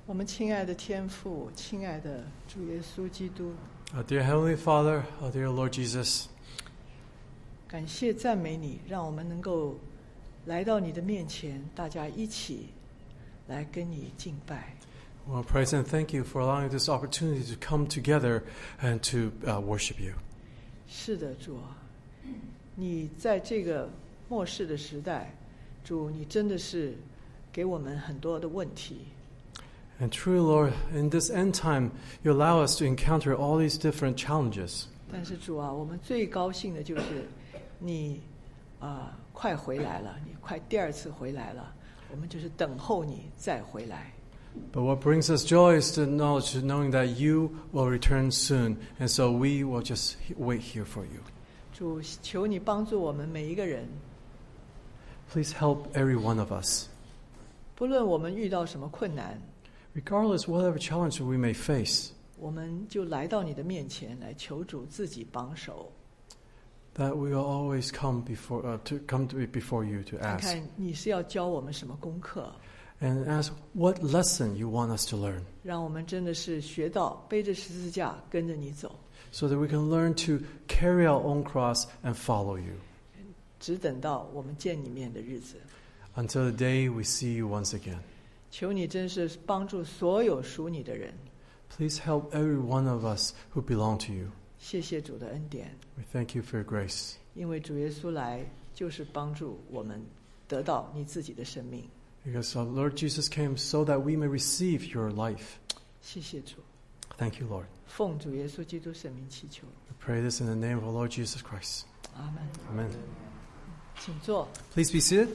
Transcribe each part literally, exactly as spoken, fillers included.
我们亲爱的天父，亲爱的主耶稣基督， Our dear Heavenly Father, our dear Lord Jesus, 感谢赞美你，让我们能够来到你的面前，大家一起来跟你敬拜。 we want to praise and thank you for allowing this opportunity to come together and to uh, worship you. 是的，主啊，你在这个末世的时代，主，你真的是给我们很多的问题。 And truly, Lord, in this end time, you allow us to encounter all these different challenges. 但是主啊，我们最高兴的就是你啊、呃，快回来了，你快第二次回来了，我们就是等候你再回来。 But what brings us joy is the knowledge, knowing that you will return soon, and so we will just wait here for you. 主，求你帮助我们每一个人， Please help every one of us. 不论我们遇到什么困难， Regardless whatever challenge we may face, 我们就来到你的面前来求主自己帮手， that we will always come before uh, to come to before you to 看 ask 看你是要教我们什么功课， and ask what lesson you want us to learn, 让我们真的是学到背着十字架跟着你走， so that we can learn to carry our own cross and follow you 只等到我们见你面的日子。 until the day we see you once again. 求你真是帮助所有属你的人， Please help every one of us who belong to you. 谢谢主的恩典， We thank you for your grace, 因为主耶稣来就是帮助我们得到你自己的生命。 because our Lord Jesus came so that we may receive your life. 谢谢主， Thank you, Lord. 奉主耶稣基督圣名祈求， We pray this in the name of our Lord Jesus Christ. 阿门。 Amen. 请坐。 Please be seated.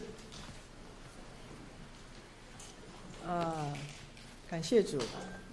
啊、感谢主。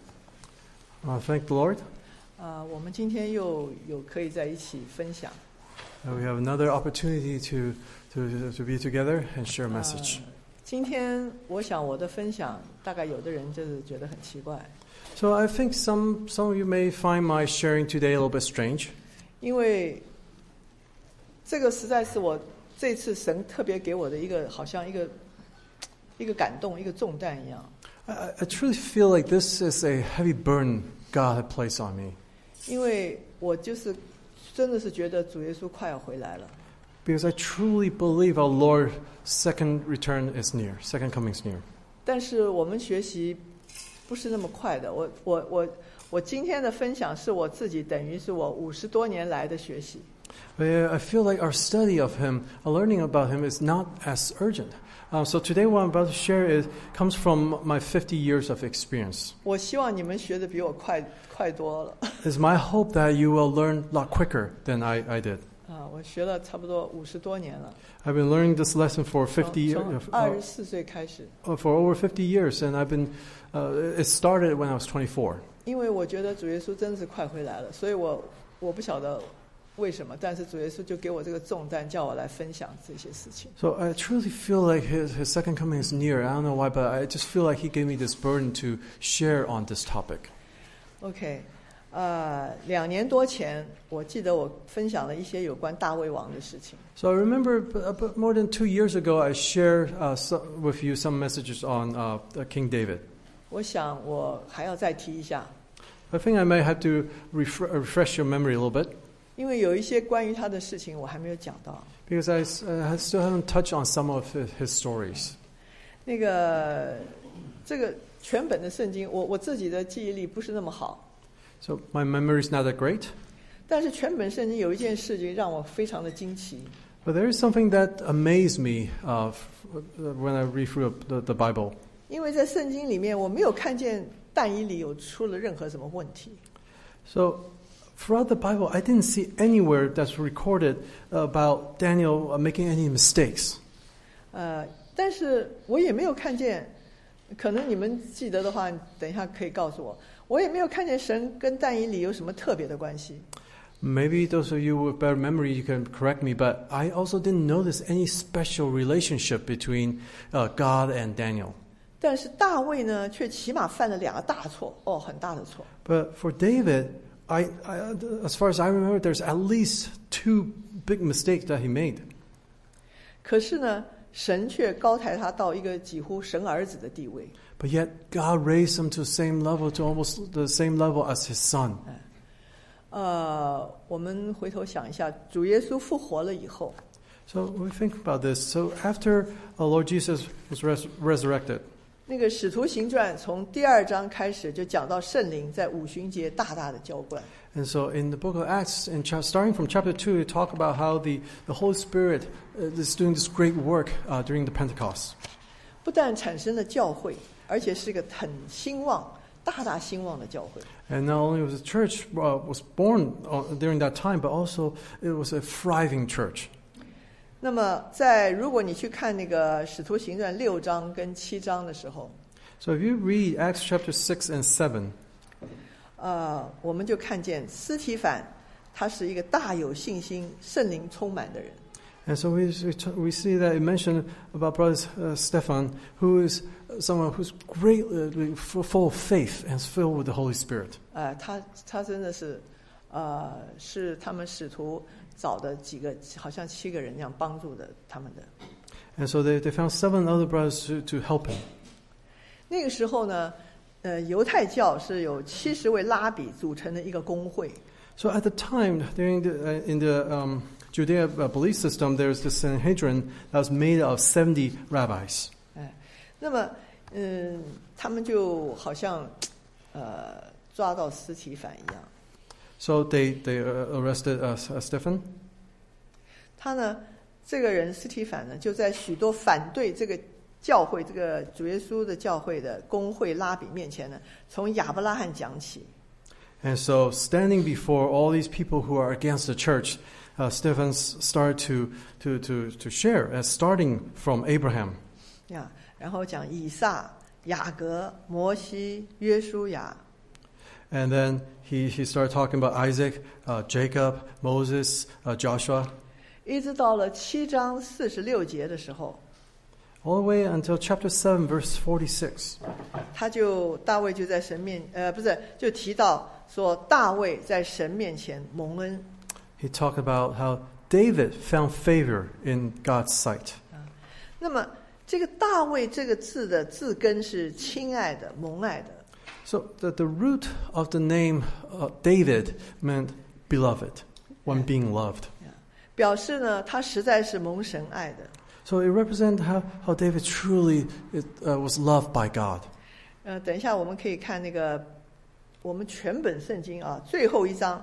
Uh, thank the Lord. 啊、我们今天又有可以在一起分享。 Uh, we have another opportunity to, to, to be together and share a message. 呃今天我想我的分享，大概有的人就是觉得很奇怪， So I think some, some of you may find my sharing today a little bit strange. 因为这个实在是我这次神特别给我的一个，好像一个一个感动，一个重担一样。 I, I truly feel like this is a heavy burden God had placed on me. 因为我就是真的是觉得主耶稣快要回来了， Because I truly believe our Lord's second return is near, second coming is near. 但是我们学习不是那么快的。我我我我今天的分享是我自己等于是我五十多年来的学习。 But I feel like our study of Him, our learning about Him is not as urgent. Uh, so today what I'm about to share is, comes from my fifty years of experience. 我希望你们学的比我快快多了。 It's my hope that you will learn a lot quicker than I, I did. 啊，我学了差不多五十多年了， I've been learning this lesson for fifty 从 years, 二十四岁开始， uh, for over fifty years, and I've been. Uh, it started when I was twenty-four. 因为我觉得主耶稣真是快回来了，所以我我不晓得为什么，但是主耶稣就给我这个重担，叫我来分享这些事情。 So I truly feel like his, his second coming is near. I don't know why, but I just feel like he gave me this burden to share on this topic. OK， 呃，两年多前，我记得我分享了一些有关大卫王的事情。 So I remember about more than two years ago, I shared uh, so, with you some messages on uh, King David. 我想我还要再提一下， I think I may have to refre- refresh your memory a little bit, 因为有一些关于他的事情我还没有讲到。 because I, uh, I still haven't touched on some of his, his stories. 那个这个全本的圣经，我我自己的记忆力不是那么好， So my memory is not that great. 但是全本圣经有一件事情让我非常的惊奇。 But there is something that amazed me uh, f- when I read through the, the Bible. 因为在圣经里面，我没有看见但以理有出了任何什么问题。 So throughout the Bible, I didn't see anywhere that's recorded about Daniel making any mistakes. 呃，但是我也没有看见，可能你们记得的话，等一下可以告诉我，我也没有看见神跟但以理有什么特别的关系。 Maybe those of you with better memory, you can correct me, but I also didn't notice any special relationship between uh, God and Daniel. 但是大卫呢，却起码犯了两个大错，哦，很大的错。 But for David, I, I, as far as I remember, there's at least two big mistakes that he made. 可是呢，神却高抬他到一个几乎神儿子的地位。 But yet God raised him to the same level, to almost the same level as his son. 呃，我们回头想一下，主耶稣复活了以后， So we think about this. So after our Lord Jesus was res- resurrected, 那个使徒行传从第二章开始就讲到圣灵在五旬节大大的浇灌。 and so in the book of Acts, in cha- starting from chapter two, we talk about how the, the Holy Spirit uh, is doing this great work uh, during the Pentecost. 不但产生了教会，而且是个很兴旺、大大兴旺的教会。 And not only was the church uh, was born uh, during that time, but also it was a thriving church. 那么，在如果你去看那个《使徒行传》六章跟七章的时候， So if you read Acts chapter six and seven, 呃，我们就看见司提反，他是一个大有信心、圣灵充满的人。 and so we we, t- we see that it mentioned about brother uh, Stephan, who is someone who's greatly uh, full of faith and is filled with the Holy Spirit. 呃，他他真的是，呃，是他们使徒找的几个，好像七个人那样帮助的他们的。 And so they, they found seven other brothers to, to help him. 那个时候呢，呃，犹太教是有七十位拉比组成的一个公会。 So at the time, during the, uh, in the um, Judea uh, belief system, there's this Sanhedrin that was made of seventy rabbis. 哎，那么，嗯，他们就好像，呃，抓到司提反一样。 So they, they uh, arrested uh, Stephen. 他呢，这个人司提反呢，就在许多反对这个教会、这个主耶稣的教会的公会拉比面前呢，从亚伯拉罕讲起。 And so standing before all these people who are against the church, uh, Stephen started to, to, to, to share, uh, starting from Abraham. 呀，然后讲以撒、雅各、摩西、约书亚。 And then he, he started talking about Isaac, uh, Jacob, Moses, uh, Joshua. 一直到了七章四十六节的时候， All the way until chapter seven, verse forty-six. 他就大卫就在神面呃不是就提到说大卫在神面前蒙恩。 He talked about how David found favor in God's sight. 那么这个大卫这个字的字根是亲爱的、蒙爱的。 So the, the root of the name uh, David meant beloved, one being loved. 表示呢，他实在是蒙神爱的。 So it represents how, how David truly it, uh, was loved by God. 呃，等一下我们可以看那个我们全本圣经啊，最后一章。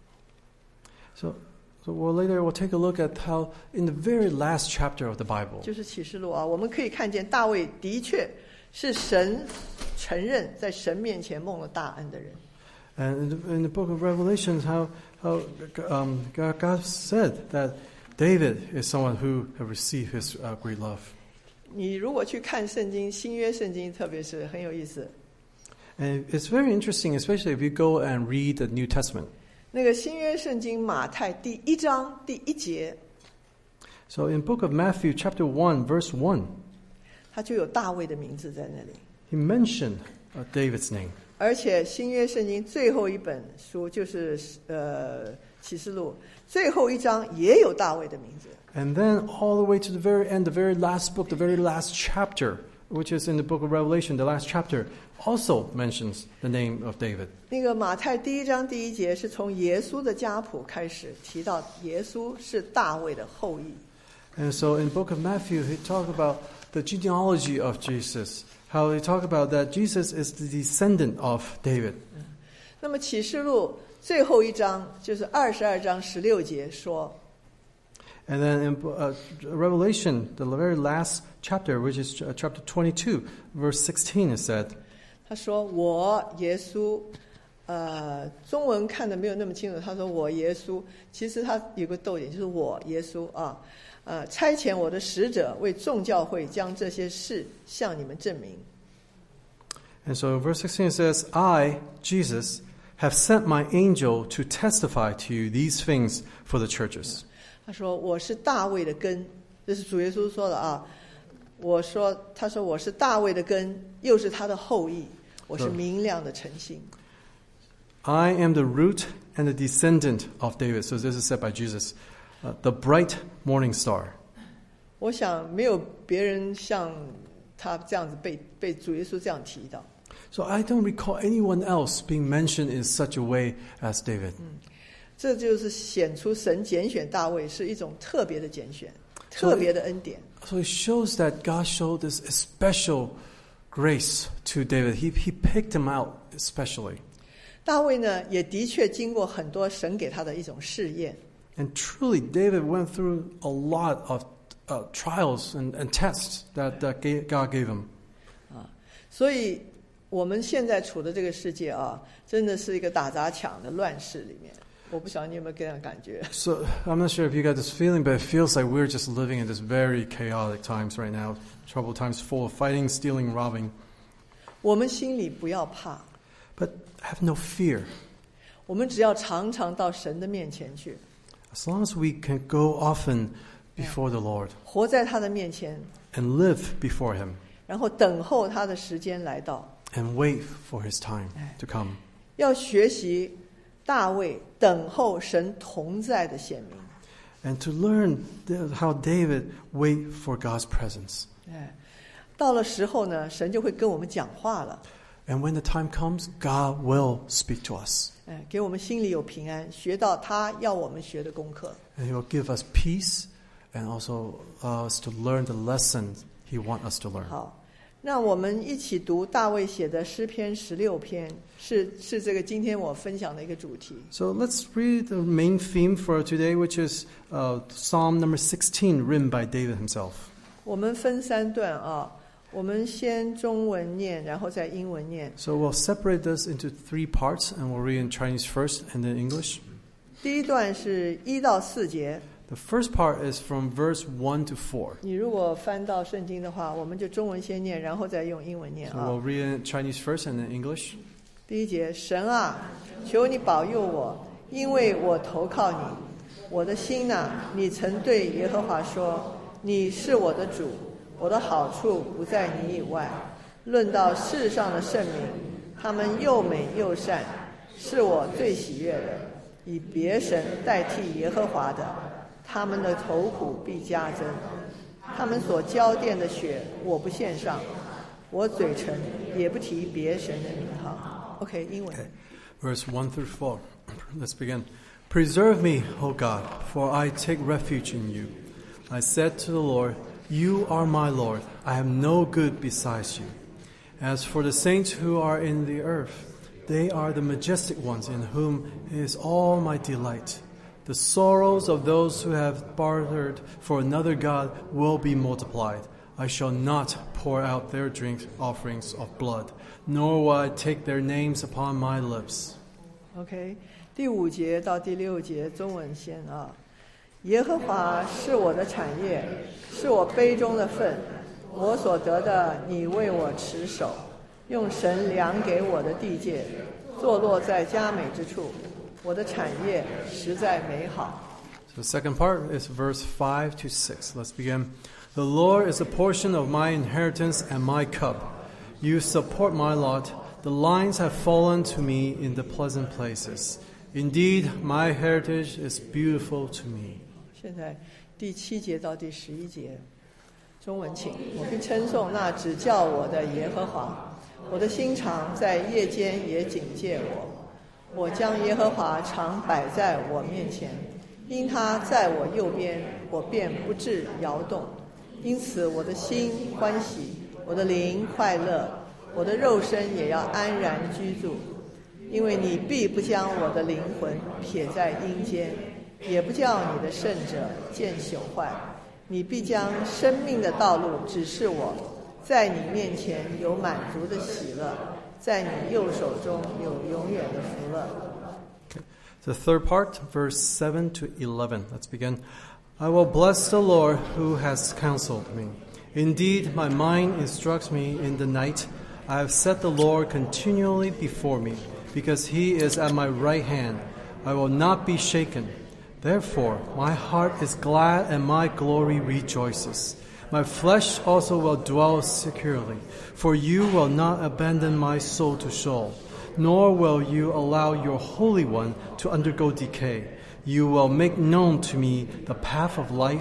So, so we'll later we'll take a look at how in the very last chapter of the Bible. 就是启示录啊，我们可以看见大卫的确是神承认在神面前蒙了大恩的人。 And in the, in the book of Revelation, how, how um, God, God said that David is someone who have received his uh, great love. 你如果去看圣经，新约圣经特别是很有意思。 And it's very interesting, especially if you go and read the New Testament. 那个新约圣经马太第一章第一节， So in book of Matthew, chapter one, verse one, 他就有大卫的名字在那里。 he mentioned uh, David's name. 而且新约圣经最后一本书就是呃启示录，最后一章也有大卫的名字。 And then all the way to the very end, the very last book, the very last chapter, which is in the book of Revelation, the last chapter, also mentions the name of David. 那个马太第一章第一节是从耶稣的家谱开始提到耶稣是大卫的后裔。 And so in the book of Matthew, he talked about the genealogy of Jesus, how he talked about that Jesus is the descendant of David. 那么启示录最后一章就是二十二章十六节说， And then in uh, Revelation, the very last chapter, which is ch- chapter twenty-two, verse sixteen, is said, 他说我耶稣，呃，中文看的没有那么清楚。他说我耶稣，其实他有个逗点，就是我耶稣啊，呃，差遣我的使者为众教会将这些事向你们证明。 And so in verse sixteen it says, I, Jesus, have sent my angel to testify to you these things for the churches. 他说我是大卫的根，这是主耶稣说的啊。我说，他说我是大卫的根，又是他的后裔，我是明亮的晨星。 I am the root and the descendant of David. So this is said by Jesus, uh, the bright morning star. 我想没有别人像他这样子被被主耶稣这样提到。 So I don't recall anyone else being mentioned in such a way as David. 这就是显出神拣选大卫是一种特别的拣选，特别的恩典。 So it shows that God showed this special grace to David. He he picked him out especially. 大卫呢，也的确经过很多神给他的一种试验。 And truly, David went through a lot of uh, trials and, and tests that, that God gave him. 啊，所以我们现在处的这个世界啊，真的是一个打砸抢的乱世里面。我不晓得你有没有这样感觉。 So I'm not sure if you got this feeling, but it feels like we're just living in this very chaotic times right now. Troubled times full of fighting, stealing, robbing. 我们心里不要怕。 But have no fear. 我们只要常常到神的面前去。 As long as we can go often before the Lord. 活在他的面前。 And live before Him. 然后等候他的时间来到。 And wait for His time to come. 要学习大卫等候神同在的显明。 And to learn how David wait for God's presence. 哎，到了时候呢，神就会跟我们讲话了。 And when the time comes, God will speak to us. 哎，给我们心里有平安，学到他要我们学的功课。 And He will give us peace, and also us to learn the lessons He wants us to learn. 好，那我们一起读大卫写的诗篇十六篇，是是这个今天我分享的一个主题。 So let's read the main theme for today, which is uh, Psalm number sixteen, written by David himself. 我们分三段啊。我们先中文念，然后再英文念。 So we'll separate this into three parts, and we'll read in Chinese first, and then English. 第一段是一到四节。 The first part is from verse one to four. 你如果翻到圣经的话，我们就中文先念，然后再用英文念 So 啊。 we'll read in Chinese first, and then English. 第一节，神啊，求你保佑我，因为我投靠你。我的心啊，你曾对耶和华说，你是我的主。我的好处不在你以外。论到世上的圣民，他们又美又善，是我最喜悦的。以别神代替耶和华的，他们的头苦必加增。他们所浇奠的血，我不献上，我嘴唇也不提别神的名号。OK， 英文。 Verse one through four. Let's begin. Preserve me, O God, for I take refuge in you. I said to the Lord,You are my Lord. I have no good besides you. As for the saints who are in the earth, they are the majestic ones in whom is all my delight. The sorrows of those who have bartered for another God will be multiplied. I shall not pour out their drink offerings of blood, nor will I take their names upon my lips. OK， 第五节到第六节中文先啊。耶和华是我的产业，是我杯中的份，我所得的，你为我持守，用神量给我的地界，坐落在佳美之处，我的产业实在美好。 So the second part is verse five to six. Let's begin. The Lord is a portion of my inheritance and my cup. You support my lot. The lines have fallen to me in the pleasant places. Indeed, my heritage is beautiful to me. 现在第七节到第十一节，中文请。我必称颂那指教我的耶和华，我的心肠在夜间也警戒我。我将耶和华常摆在我面前，因他在我右边，我便不致摇动。因此我的心欢喜，我的灵快乐，我的肉身也要安然居住。因为你必不将我的灵魂撇在阴间，也不叫你的圣者见朽坏。你必将生命的道路指示我，在你面前有满足的喜乐，在你右手中有永远的福乐。 The third part, verse seven to eleven. Let's begin. I will bless the Lord who has counseled me. Indeed, my mind instructs me in the night. I have set the Lord continually before me, because he is at my right hand. I will not be shaken. Therefore, my heart is glad and my glory rejoices. My flesh also will dwell securely, for you will not abandon my soul to Sheol, nor will you allow your Holy One to undergo decay. You will make known to me the path of life.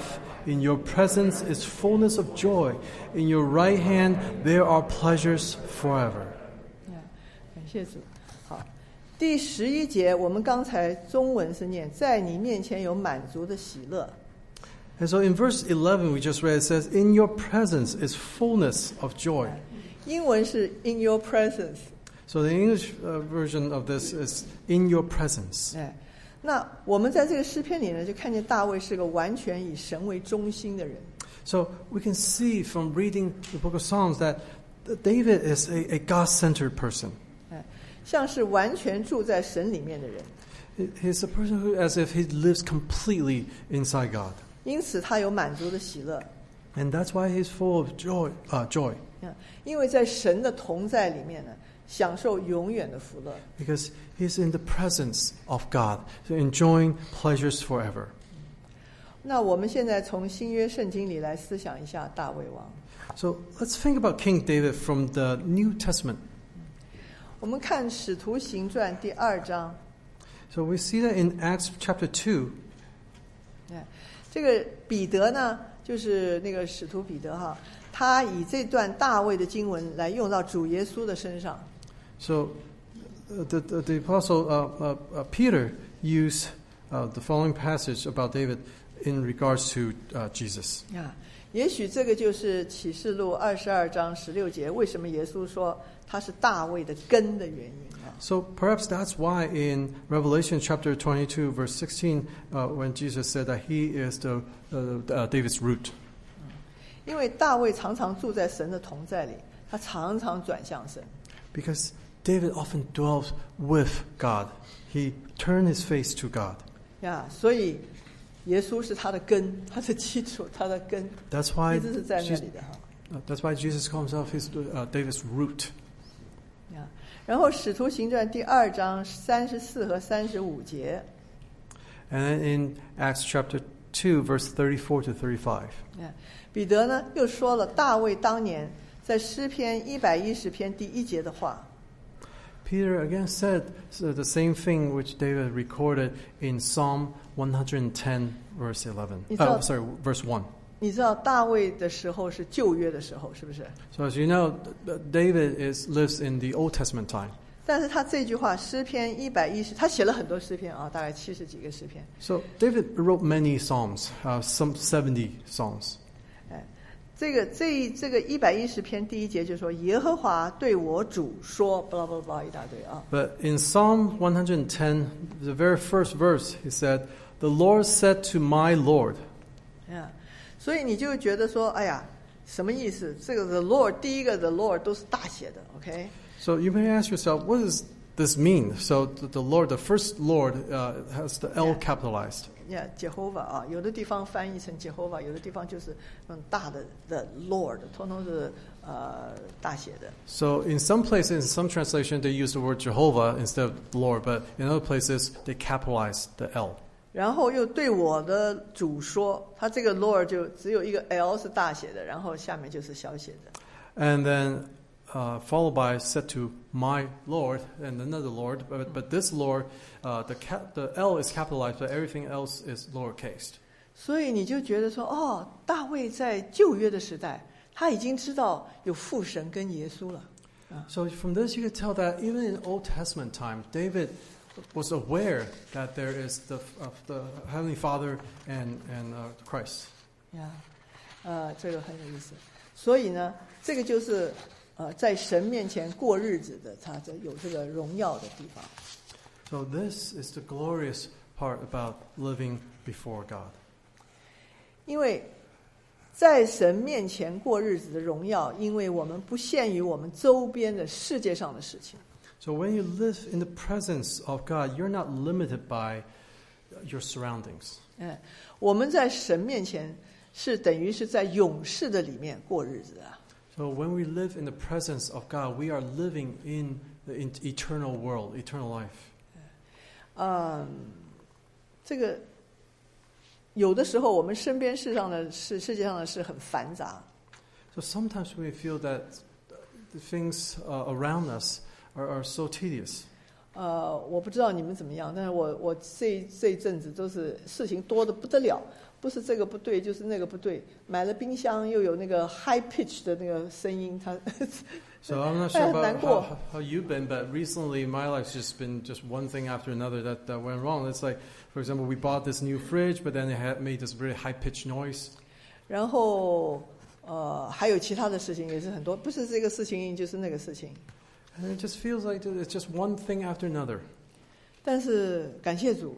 In your presence is fullness of joy. In your right hand there are pleasures forever. 感谢主。好，第十一节我们刚才中文是念，在你面前有满足的喜乐。 And so in verse eleven we just read, it says, in your presence is fullness of joy. 英文是 in your presence。 So the English uh, version of this is in your presence. 哎，那我们在这个诗篇里呢，就看见大卫是个完全以神为中心的人。 So we can see from reading the book of Psalms that David is a, a God-centered person. 哎，像是完全住在神里面的人。 He's a person who, as if he lives completely inside God. 因此他有满足的喜乐。 And that's why he's full of joy. Uh, joy. 因为在神的同在里面呢，享受永远的福乐。 Because he's in the presence of God, so enjoying pleasures forever. 那我们现在从新约圣经里来思想一下大卫王。 So let's think about King David from the New Testament. 我们看使徒行传第二章。 So we see that in Acts chapter two. 这个彼得呢，就是那个使徒彼得哈，他以这段大卫的经文来用到主耶稣的身上。 So uh, the, the, the apostle uh, uh, uh, Peter used uh, the following passage about David in regards to uh, Jesus. 啊，也许这个就是启示录二十二章十六节，为什么耶稣说他是大卫的根的原因啊。 So perhaps that's why in Revelation chapter twenty-two, verse sixteen, uh, when Jesus said that he is the uh, uh, David's root. 因为大卫常常住在神的同在里，他常常转向神。 Because David often dwells with God. He turned his face to God. 呀，所以耶稣是他的根，他的基础，他的根 That's why 一直是在那 Jesus, 里的哈。 uh, that's why Jesus calls himself his, uh, David's root. 呀，然后使徒行传第二章三十四和三十五节。 And then in Acts chapter two, verse thirty-four to thirty-five. 彼得呢又说了大卫当年在诗篇一百一十篇第一节的话。 Peter again said the same thing which David recorded in Psalm one ten, verse eleven. Oh, sorry, verse one. 你知道大卫的时候是旧约的时候，是不是？ So as you know, David is lives in the Old Testament time. 但是他这句话诗篇一百一十，他写了很多诗篇啊，大概七十几个诗篇。 So David wrote many psalms, uh, some seventy psalms. 哎，这个这这个一百一十篇第一节就说耶和华对我主说，巴拉巴拉巴拉一大堆啊。 But in Psalm one ten, the very first verse, he said, "The Lord said to my Lord." 啊，所以你就觉得说，哎呀，什么意思？这个 the Lord 第一个 the Lord 都是大写的 ，OK？ So you may ask yourself, what does this mean? So the, the Lord, the first Lord, uh, has the L capitalized. Yeah, Jehovah 啊，有的地方翻译成 Jehovah，有的地方就是嗯大的的 Lord， 通通是呃大写的。 So in some places, in some translation, they use the word Jehovah instead of Lord, but in other places, they capitalize the L. 然后又对我的主说，他这个 Lord 就只有一个 L 是大写的，然后下面就是小写的。 And then uh, followed by said to my Lord and another Lord, but, but this Lord, uh, the, cap, the L is capitalized, but everything else is lowercase. 所以你就觉得说，哦，大卫在旧约的时代，他已经知道有父神跟耶稣了。 So from this, you could tell that even in Old Testament time, David was aware that there is the of the Heavenly Father and and uh, Christ. 呀，呃，这个很有意思。所以呢，这个就是呃，在神面前过日子的，他这有这个荣耀的地方。 So this is the glorious part about living before God. 因为在神面前过日子的荣耀，因为我们不限于我们周边的世界上的事情。 So when you live in the presence of God, you're not limited by your surroundings. 嗯，我们在神面前是等于是在永世的里面过日子啊。 So when we live in the presence of God, we are living in the in eternal world, eternal life. 嗯，这个有的时候我们身边世上的事、世界上的事很繁杂。 So sometimes we feel that the things uh, around us are, are so tedious. 呃，我不知道你们怎么样，但是我我这这一阵子都是事情多得不得了，不是这个不对，就是那个不对。买了冰箱又有那个 high pitch 的那个声音，它。 So I'm not sure about how, how you've been, but recently my life's just been just one thing after another that, that went wrong. It's like, for example, we bought this new fridge, but then it had made this very high-pitched noise. 然后呃，还有其他的事情也是很多，不是这个事情就是那个事情。 And it just feels like it's just one thing after another. 但是感谢主。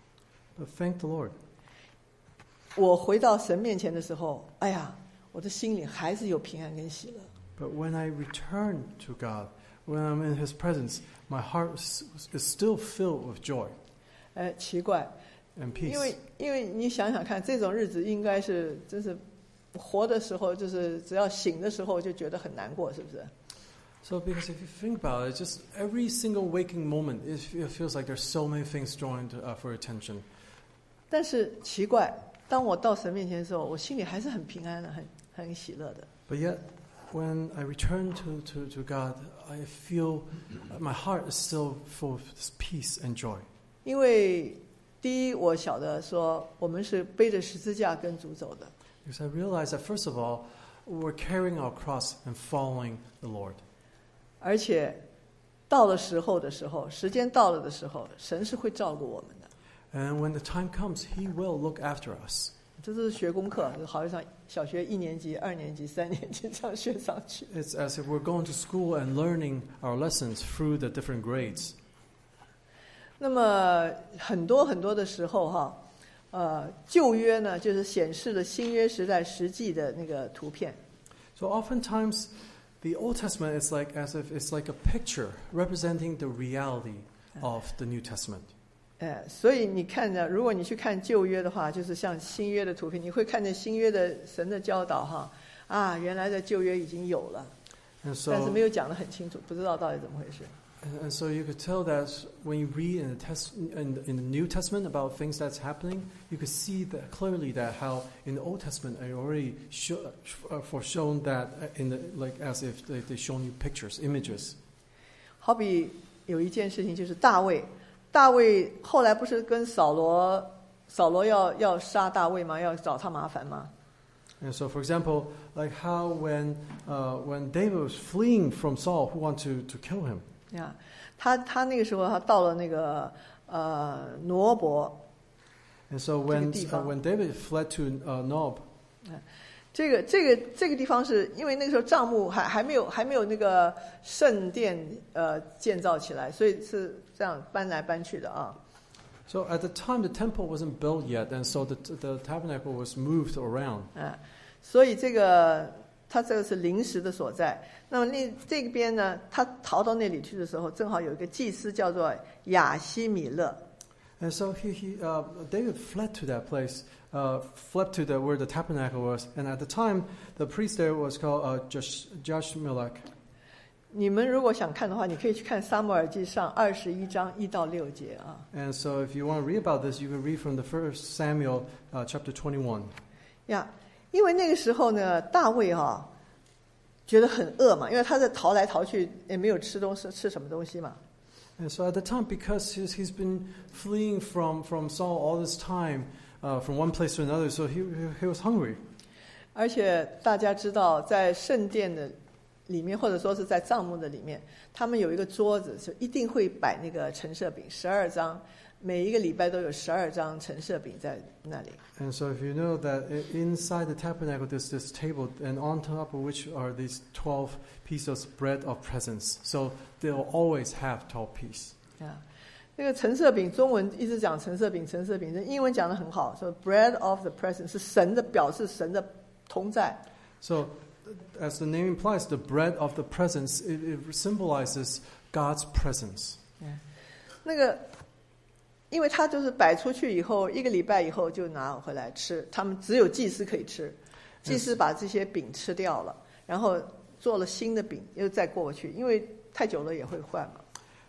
But thank the Lord. 我回到神面前的时候，哎呀，我的心里还是有平安跟喜乐。 But when I return to God, when I'm in His presence, my heart is, is still filled with joy. 哎，奇怪。 And peace. 因为因为你想想看，这种日子应该是真是活的时候，就是只要醒的时候就觉得很难过，是不是？ So because if you think about it, just every single waking moment, it feels like there's so many things drawing to, uh, for attention. 但是奇怪，当我到神面前的时候，我心里还是很平安的，很很喜乐的。 But yet, when I return to, to, to God, I feel my heart is still full of this peace and joy. 因为第一，我晓得说我们是背着十字架跟主走的。 Because I realize that first of all, we're carrying our cross and following the Lord. 而且到了时候的时候，时间到了的时候，神是会照顾我们的。 And when the time comes, He will look after us. 这是学功课，好像小学一年级、二年级、三年级这样学上去。 It's as if we're going to school and learning our lessons through the different grades. 那么很多很多的时候哈，呃，旧约呢就是显示了新约时代实际的那个图片。 So oftentimes, the Old Testament is like as if it's like a picture representing the reality of the New Testament. 哎，所以你看着，如果你去看旧约的话，就是像新约的图片，你会看见新约的神的教导哈，啊，原来在旧约已经有了， And so, 但是没有讲得很清楚，不知道到底怎么回事。 And, and so you could tell that when you read in the, test, in, in the New Testament about things that's happening, you could see that clearly that how in the Old Testament it already show, uh, foreshown that in the, like as if they, they shown you pictures, images. 好比有一件事情就是大卫，大卫后来不是跟扫罗，扫罗要要杀大卫吗？要找他麻烦吗？ And so, for example, like how when uh, when David was fleeing from Saul, who wanted to, to kill him. 呀，他他那个时候他到了那个呃挪伯。 And so when uh, when David fled to uh, Nob. 这个这个这个地方是因为那个时候帐幕还还没有还没有那个圣殿呃建造起来，所以是这样搬来搬去的啊。 So at the time the temple wasn't built yet, and so the the tabernacle was moved around. 啊，所以这个他这个是临时的所在。那么那这边呢，他逃到那里去的时候，正好有一个祭司叫做亚希米勒。 And so he, he uh, David fled to that place, uh, fled to the where the tabernacle was, and at the time the priest there was called uh, Josh Joshmelech. 你们如果想看的话，你可以去看撒母耳记上二十一章一到六节啊。 And so if you want to read about this, you can read from the first Samuel uh, chapter twenty-one. 呀，因为那个时候呢，大卫哈、啊、觉得很饿嘛，因为他在逃来逃去，也没有吃东西，吃什么东西嘛。 And so at the time, because he's, he's been fleeing from, from Saul all this time, uh, from one place to another, so he, he was hungry. 而且大家知道，在圣殿的里面，或者说是在帐幕的里面，他们有一个桌子，就一定会摆那个陈设饼，十二张，每一个礼拜都有十二张陈设饼在那里。 And so if you know that inside the tabernacle there's this table, and on top of which are these twelve pieces of bread of presence. So they'll always have twelve pieces. 啊，那个陈设饼，中文一直讲陈设饼，陈设饼，英文讲得很好，说 bread of the presence 是神的，表示神的同在。 So as the name implies, the bread of the presence, it, it symbolizes God's presence. 那个，因为他就是摆出去以后，一个礼拜以后就拿回来吃，他们只有祭司可以吃，祭司把这些饼吃掉了，然后做了新的饼，又再过去，因为太久了也会坏嘛。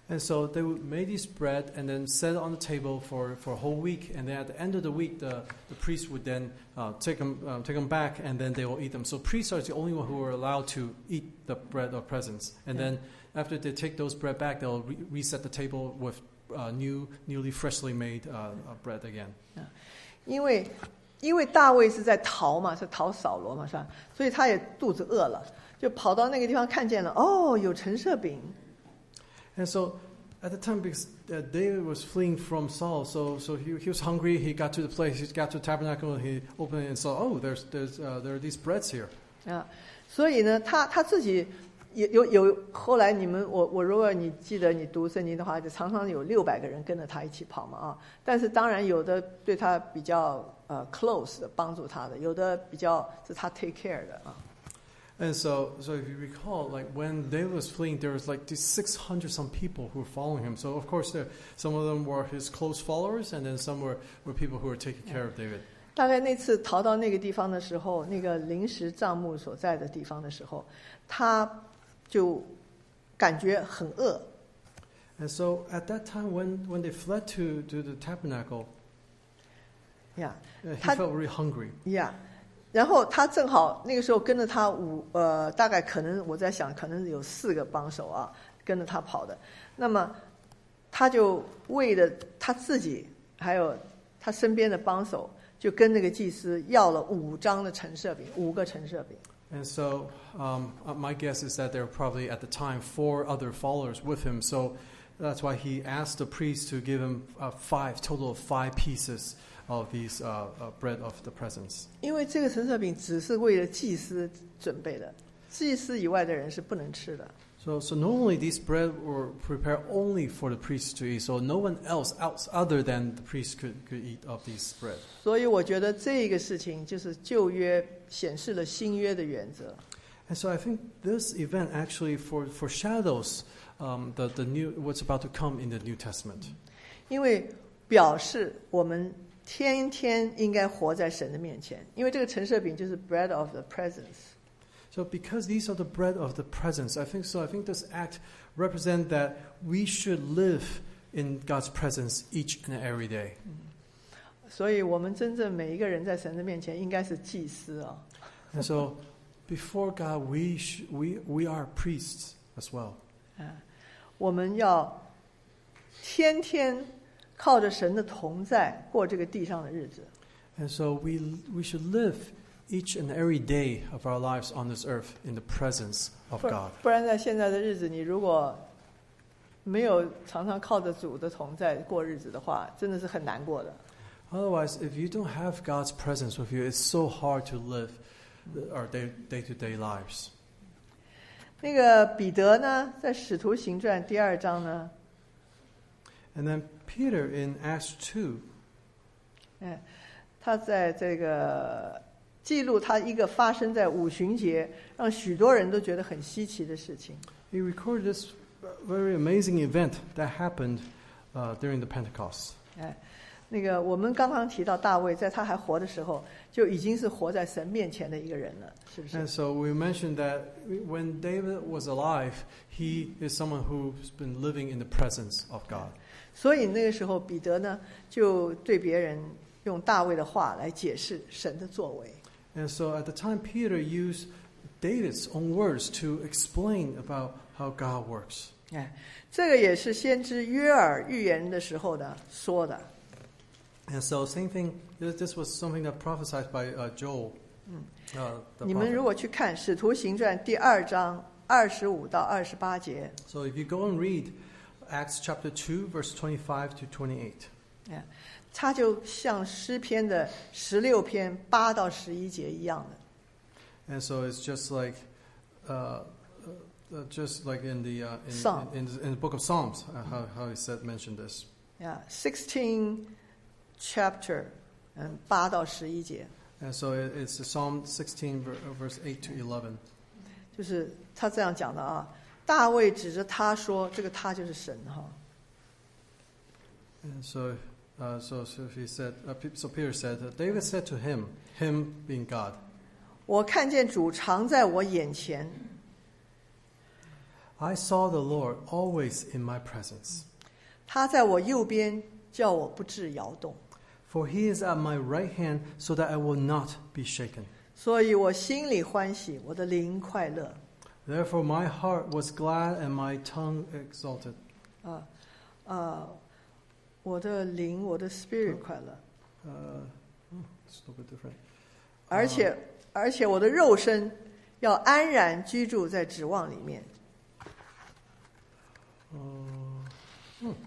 And so they would make this bread and then set it on the table for, for a whole week. And then at the end of the week, the, the priest would then uh, take them uh, take them back, and then they will eat them. So priests are the only one who are allowed to eat the bread of presence. And then after they take those bread back, they'll re- reset the table with uh, new, newly freshly made uh, uh, bread again. 因为因为大卫是在逃嘛，是逃扫罗嘛，是吧？所以他也肚子饿了，就跑到那个地方看见了，哦，有陈设饼。 And so at the time, because uh, David was fleeing from Saul, so so he, he was hungry. He got to the place, he got to the tabernacle, and he opened it and saw, oh, there's there's uh, there are these breads here. 啊，所以呢，他他自己有有有。后来你们我我如果你记得你读圣经的话，就常常有六百个人跟着他一起跑嘛啊。但是当然有的对他比较呃 close 的帮助他的，有的比较是他 take care 的啊。 And so, so if you recall, like when David was fleeing, there was like these six hundred some people who were following him. So of course, there, some of them were his close followers, and then some were, were people who were taking care of David. 大概那次逃到那个地方的时候，那个临时帐幕所在的地方的时候，他就感觉很饿。 And so at that time, when when they fled to to the tabernacle, yeah, uh, he felt really hungry. Yeah. 然后他正好那个时候跟着他五呃，大概可能我在想，可能有四个帮手啊，跟着他跑的。那么他就为了他自己，还有他身边的帮手，就跟那个祭司要了五张的陈设饼，五个陈设饼。 And so um, my guess is that there were probably at the time four other followers with him. So that's why he asked the priest to give him uh, five total of five pieces of these uh, uh, bread of the presence. 因为这个陈设饼只是为了祭司准备的，祭司以外的人是不能吃的。 So, so normally these bread were prepared only for the priests to eat. So no one else, else other than the priest could, could eat of these bread. 所以我觉得这个事情就是旧约显示了新约的原则。 And so I think this event actually for, foreshadows um, the, the new, what's about to come in the New Testament. 因为表示我们天天应该活在神的面前，因为这个陈设饼就是 bread of the presence。 So because these are the bread of the presence, I think so. I think this act represents that we should live in God's presence each and every day. 所以我们真正每一个人在神的面前应该是祭司啊。 And so before God, we sh- we we are priests as well. 我们要天天靠着神的同在过这个地上的日子。 And so we we should live each and every day of our lives on this earth in the presence of God. 不然在现在的日子，你如果没有常常靠着主的同在过日子的话，真的是很难过的。 Otherwise, if you don't have God's presence with you, it's so hard to live our day day-to-day lives. 那个彼得呢，在使徒行传第二章呢， And then Peter in Acts two, 哎，他在这个记录他一个发生在五旬节，让许多人都觉得很稀奇的事情。 he recorded this very amazing event that happened uh, during the Pentecost. 哎，那个我们刚刚提到大卫，在他还活的时候，就已经是活在神面前的一个人了，是不是？ And so we mentioned that when David was alive, he is someone who's been living in the presence of God. 所以那个时候，彼得呢就对别人用大卫的话来解释神的作为。 And so at the time, Peter used David's own words to explain about how God works. 哎，这个也是先知约珥预言的时候呢说的。 And so same thing, this, this was something that prophesied by uh, Joel. Uh, the 你们 prophet. 如果去看《使徒行传》第二章二十五到二十八节， So if you go and read Acts chapter two, verse twenty-five to twenty-eight. 哎，它就像诗篇的十六篇八到十一节一样的。 And so it's just like, uh, uh, just like in the uh, in, Psalm. in, in, in the book of Psalms, uh, how how he said mentioned this. Yeah, sixteen chapter， 嗯，八到十一节， And so it, it's Psalm sixteen, verse eight to eleven. 就是他这样讲的啊。大卫指着他说：“这个他就是神哈。” And so, uh, so so he said. Uh, so Peter said, uh, David said to him, him being God, 我看见主常在我眼前， I saw the Lord always in my presence. 他在我右边，叫我不致摇动。 For he is at my right hand, so that I will not be shaken. 所以我心里欢喜，我的灵快乐。 Therefore my heart was glad and my tongue exalted. 啊啊，我的灵，我的 spirit 快乐。 Uh, oh, it's a little bit different. 而且而且我的肉身要安然居住在指望里面。 Uh, hmm.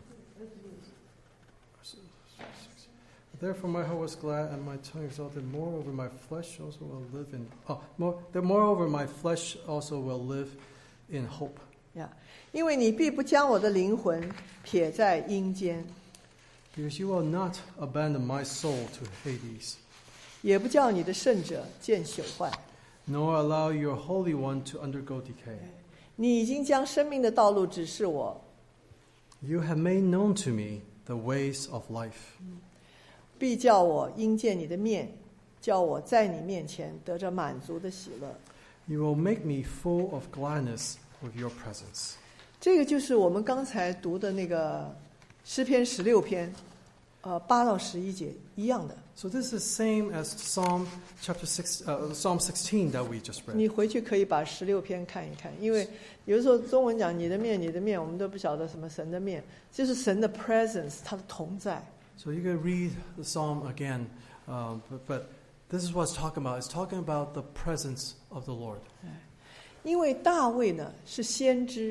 Therefore my heart was glad and my tongue exalted. Moreover my flesh also will live in oh, more, moreover my flesh also will live in hope. 呀，因为你必不将我的灵魂撇在阴间， Because you will not abandon my soul to Hades, 也不叫你的圣者见朽坏。 nor allow your Holy One to undergo decay. 你已经将生命的道路指示我， You have made known to me the ways of life. 必叫我因见你的面，叫我在你面前得着满足的喜乐。 You will make me full of gladness with your presence. 这个就是我们刚才读的那个诗篇十六篇，呃，八到十一节一样的。 So this is same as Psalm chapter six, uh, Psalm sixteen that we just read. 你回去可以把十六篇看一看，因为有的时候中文讲你的面，你的面，我们都不晓得什么神的面，就是神的 presence， 他的同在。 So you can read the psalm again, um, but, but this is what it's talking about. It's talking about the presence of the Lord. 因为大卫呢是先知，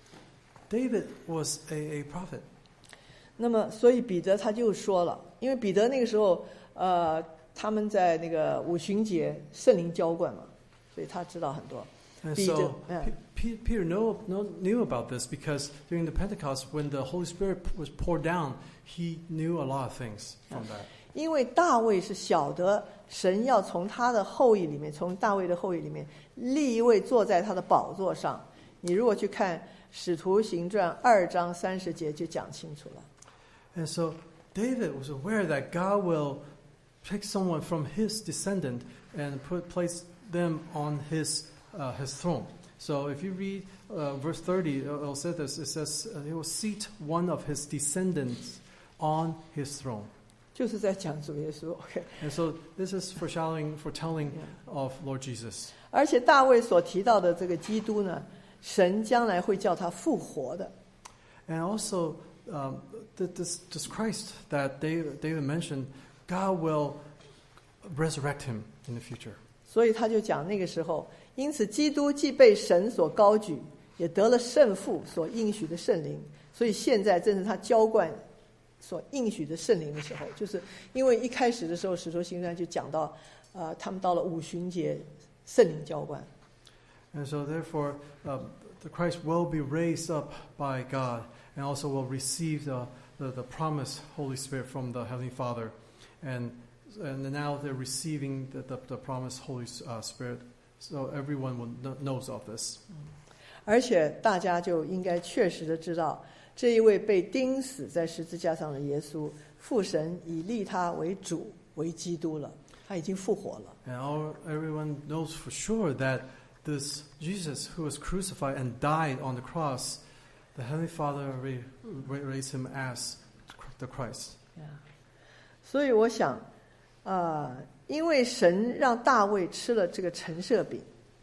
David was a, a prophet. 那么所以彼得他就说了，因为彼得那个时候，呃，他们在那个五旬节圣灵浇灌嘛，所以他知道很多。 And Peter, so yeah. P- Peter know, know, knew about this because during the Pentecost, when the Holy Spirit was poured down, he knew a lot of things from that. 因为大卫是晓得神要从他的后裔里面，从大卫的后裔里面立一位坐在他的宝座上。你如果去看《使徒行传》二章三十节，就讲清楚了。 And so David was aware that God will pick someone from his descendant and put place them on his uh, his throne. So if you read uh, verse thirty, it'll say this. It says uh, he will seat one of his descendants on his throne. 就是在讲主耶稣 ，OK。 And so this is foreshadowing, foretelling of Lord Jesus. 而且大卫所提到的这个基督呢，神将来会叫他复活的。 And also, um, this, this Christ that David, David mentioned, God will resurrect him in the future. 所以他就讲那个时候，因此基督既被神所高举，也得了圣父所应许的圣灵，所以现在正是他浇灌所应许的圣灵的时候，就是因为一开始的时候，使徒行传就讲到，呃，他们到了五旬节，圣灵浇灌。 And so therefore, uh, the Christ will be raised up by God and also will receive the, the, the promised Holy Spirit from the Heavenly Father. And, and now they're receiving the, the, the promised Holy uh, Spirit. So everyone will know, knows of this. 而且大家就应该确实的知道，这一位被钉死在十字架上的耶稣，父神已立他为主为基督了，他已经复活了。 And all, everyone knows for sure that this Jesus who was crucified and died on the cross, the Heavenly Father raised him as the Christ. Yeah. 所以我想，呃，因为神让大卫吃了这个陈设饼，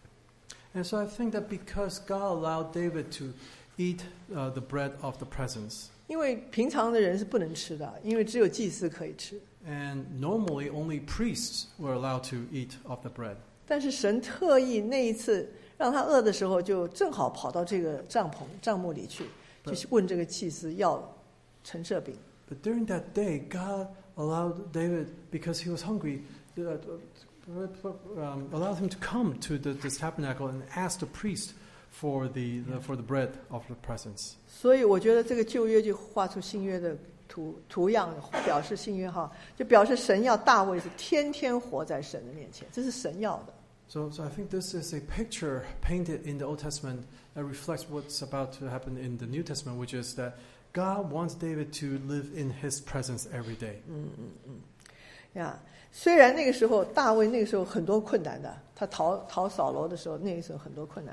And so I think that because God allowed David to eat uh, the bread of the presence, 因为平常的人是不能吃的，因为只有祭司可以吃。 and normally only priests were allowed to eat of the bread. 但是神特意那一次让他饿的时候，就正好跑到这个帐篷帐幕里去，就是问这个祭司要陈设饼。 But during that day, God allowed David, because he was hungry, uh, um, allowed him to come to the, this tabernacle and ask the priest for the, the for the bread of the presence. 所以我觉得这个旧约就画出新约的图图样，表示新约哈，就表示神要大卫是天天活在神的面前，这是神要的。 So, so I think this is a picture painted in the Old Testament that reflects what's about to happen in the New Testament, which is that God wants David to live in His presence every day. 嗯嗯嗯，呀，虽然那个时候大卫那个时候很多困难的，他逃逃扫罗的时候，那个时候很多困难的。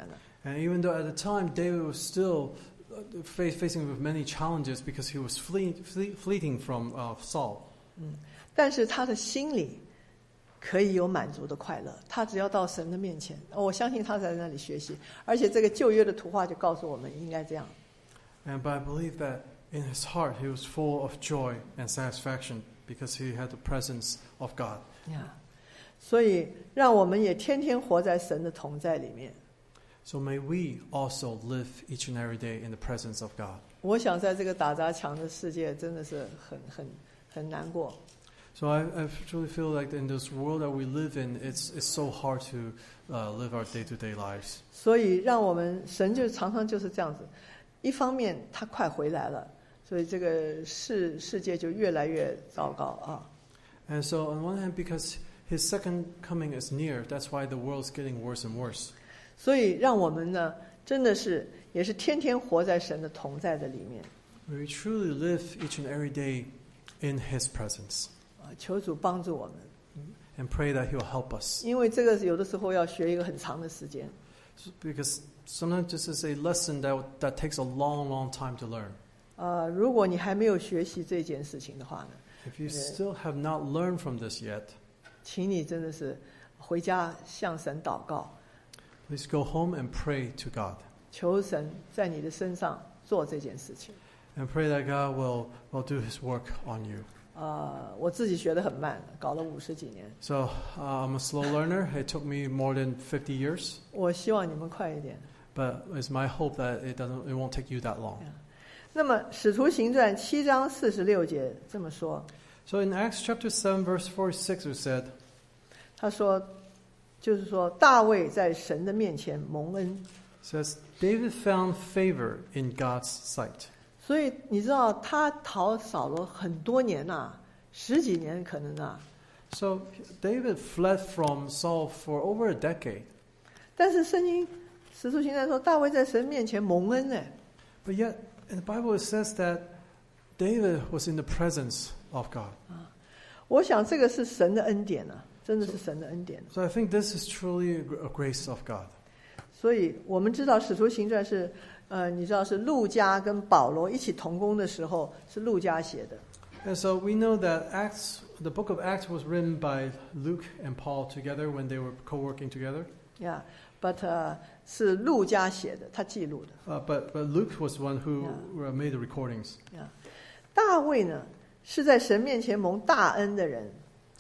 And even though at the time David was still face, facing with many challenges because he was flee, flee, fleeing from uh, Saul. 嗯，但是他的心里可以有满足的快乐，他只要到神的面前，我相信他在那里学习，而且这个旧约的图画就告诉我们应该这样。 And but I believe that in his heart he was full of joy and satisfaction because he had the presence of God. Yeah. 所以让我们也天天活在神的同在里面。 So may we also live each and every day in the presence of God. 我想在这个打砸抢的世界真的是很很很难过。 So I, I truly feel like in this world that we live in, it's it's so hard to uh, live our day-to-day lives. 所以让我们神就常常就是这样子，一方面他快回来了，所以这个世世界就越来越糟糕啊。 And so on one hand, because his second coming is near, that's why the world's getting worse and worse. 所以让我们呢，真的是也是天天活在神的同在的里面。 We truly live each and every day in His presence. 啊，求主帮助我们。 And pray that He will help us. 因为这个有的时候要学一个很长的时间。 Because sometimes this is a lesson that that takes a long, long time to learn. 呃，如果你还没有学习这件事情的话呢， If you still have not learned from this yet, 请你真的是回家向神祷告。 Please go home and pray to God. 求神在你的身上做这件事情。 And pray that God will, will do His work on you. 呃，我自己学得很慢，搞了五十几年。 So uh, I'm a slow learner. It took me more than fifty years. 我希望你们快一点。 But it's my hope that it doesn't, it won't take you that long. 那么《使徒行传》七章四十六节这么说。 So in Acts chapter seven, verse forty-six, it said, 他说，就是说大卫在神的面前蒙恩。 says David found favor in God's sight. 所以你知道他逃扫罗很多年呐、啊，十几年可能啊。 So David fled from Saul for over a decade. 但是圣经使徒行传说大卫在神面前蒙恩哎。 But yet in the Bible it says that David was in the presence of God. 啊，我想这个是神的恩典啊，真的是神的恩典。 So I think this is truly a grace of God. 所以我们知道使徒行传是，呃，你知道是路加跟保罗一起同工的时候，是路加写的。 And so we know that Acts, the book of Acts was written by Luke and Paul together when they were co-working together. Yeah, but、uh, 是路加写的，他记录的。 Uh, but, but Luke was the one who Yeah. made the recordings. Yeah. 大卫呢是在神面前蒙大恩的人。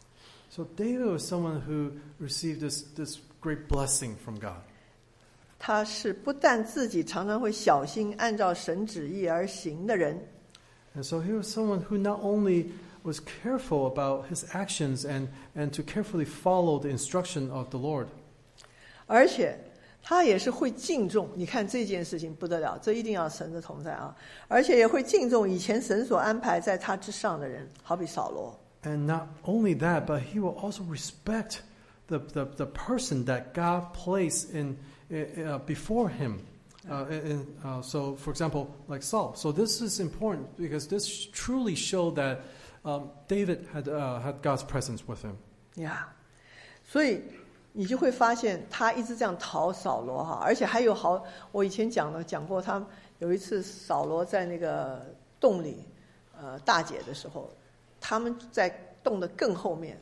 So David was someone who received this, this great blessing from God. 他是不但自己常常会小心按照神旨意而行的人。 And so he was someone who not only was careful about his actions and, and to carefully follow the instruction of the Lord. 而且他也是会敬重，你看这件事情不得了，这一定要神的同在啊！而且也会敬重以前神所安排在他之上的人，好比扫罗。 And not only that, but he will also respect the, the, the person that God placed in, uh, before him. Uh, and, uh, so, for example, like Saul. So this is important because this truly showed that um, David had, uh, had God's presence with him. Yeah. 所以你就会发现他一直这样讨扫罗哈，而且还有好，我以前讲了讲过，他有一次扫罗在那个洞里，呃，大解的时候，他们在洞的更后面。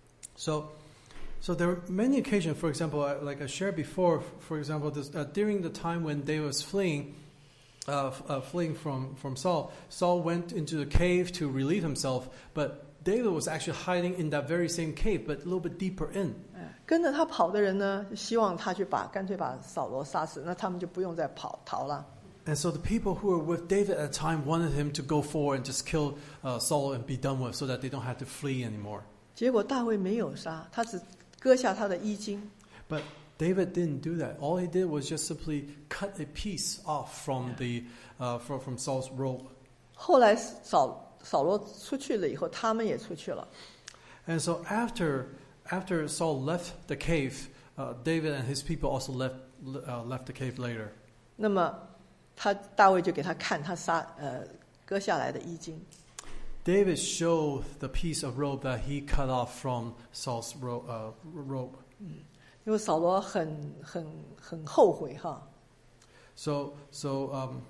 So, so there are many occasions. For example, like I shared before. For example, this, uh, during the time when David was fleeing, uh, uh, fleeing from from Saul, Saul went into the cave to relieve himself, but David was actually hiding in that very same cave, but a little bit deeper in. 跟着他跑的人呢，希望他去把干脆把扫罗杀死，那他们就不用再跑逃了。 And so the people who were with David at the time wanted him to go forward and just kill uh, Saul and be done with, so that they don't have to flee anymore. 结果大卫没有杀，他只割下他的衣襟。 But David didn't do that. All he did was just simply cut a piece off from the uh, from from Saul's robe. 后来扫扫罗出去了以后，他们也出去了。 And so after after Saul left the cave, uh, David and his people also left uh, left the cave later. 那么他大卫就给他看他杀呃割下来的衣襟。 David showed the piece of robe that he cut off from Saul's ro- uh, robe. 嗯，因为扫罗很很很后悔哈。 So so um,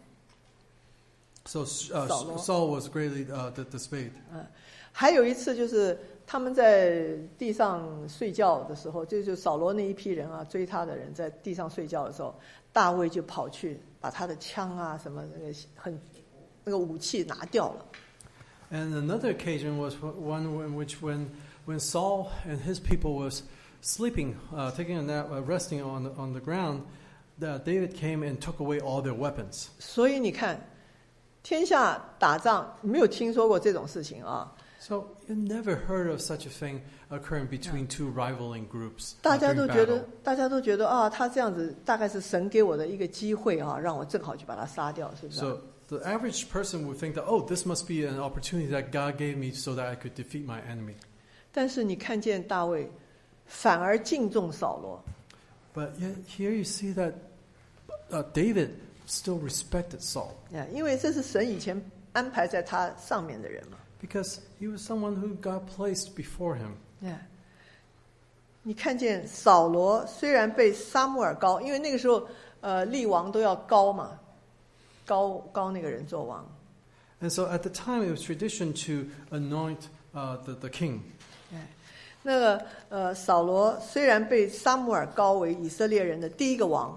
so uh, 扫罗。 Saul was greatly uh, dismayed. 还有一次就是他们在地上睡觉的时候，就就扫罗那一批人啊，追他的人在地上睡觉的时候，大卫就跑去把他的枪啊什么那个很那个武器拿掉了。 And another occasion was one in which when when Saul and his people was sleeping, uh, taking a nap, uh, resting on the, on the ground, that David came and took away all their weapons. 所以你看，天下打仗没有听说过这种事情啊。 So you never heard of such a thing occurring between two rivaling groups. 大 Uh, 家 during 都觉得 battle.， 大家都觉得啊，他这样子大概是神给我的一个机会啊，让我正好去把他杀掉，是不是？ So the average person would think that, oh, this must be an opportunity that God gave me so that I could defeat my enemy. 但是你看见大卫反而敬重扫罗， But yet here you see that uh, David still respected Saul 啊，因为这是神以前安排在他上面的人嘛。 because he was someone who God placed before him. 啊，你看见扫罗虽然被撒母耳膏，因为那个时候呃立王都要膏嘛，膏膏那个人做王。 And so at the time it was tradition to anoint uh, the, the king. 哎，那个呃扫罗虽然被撒母耳膏为以色列人的第一个王。